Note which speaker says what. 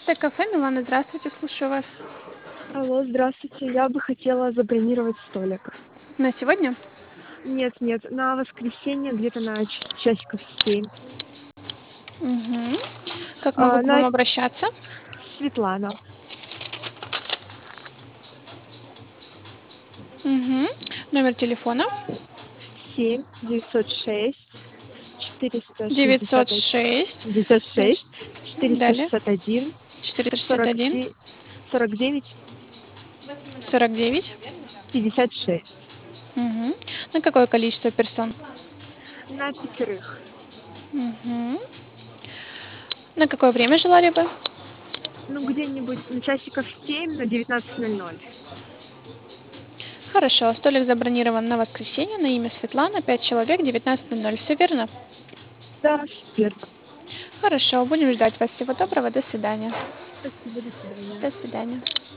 Speaker 1: 11 кафе, Милана, здравствуйте, слушаю вас.
Speaker 2: Алло, здравствуйте. Я бы хотела забронировать столик.
Speaker 1: На сегодня?
Speaker 2: Нет, нет, на воскресенье где-то на часиков 7.
Speaker 1: Угу. Как могу к
Speaker 2: На
Speaker 1: вам обращаться?
Speaker 2: Светлана.
Speaker 1: Угу. Номер телефона?
Speaker 2: 7 906 460
Speaker 1: 906.
Speaker 2: 96
Speaker 1: Далее.
Speaker 2: 461
Speaker 1: 461.
Speaker 2: 49 49
Speaker 1: 49.
Speaker 2: 56.
Speaker 1: Угу. На какое количество персон?
Speaker 2: На пятерых.
Speaker 1: Угу. На какое время желали бы?
Speaker 2: Ну, где-нибудь на часиков 7 на 19:00.
Speaker 1: Хорошо, столик забронирован на воскресенье на имя Светлана, 5 человек, 19:00. Все верно?
Speaker 2: Да, верно.
Speaker 1: Хорошо, будем ждать вас. Всего доброго, до свидания.
Speaker 2: Спасибо, до свидания.
Speaker 1: До свидания.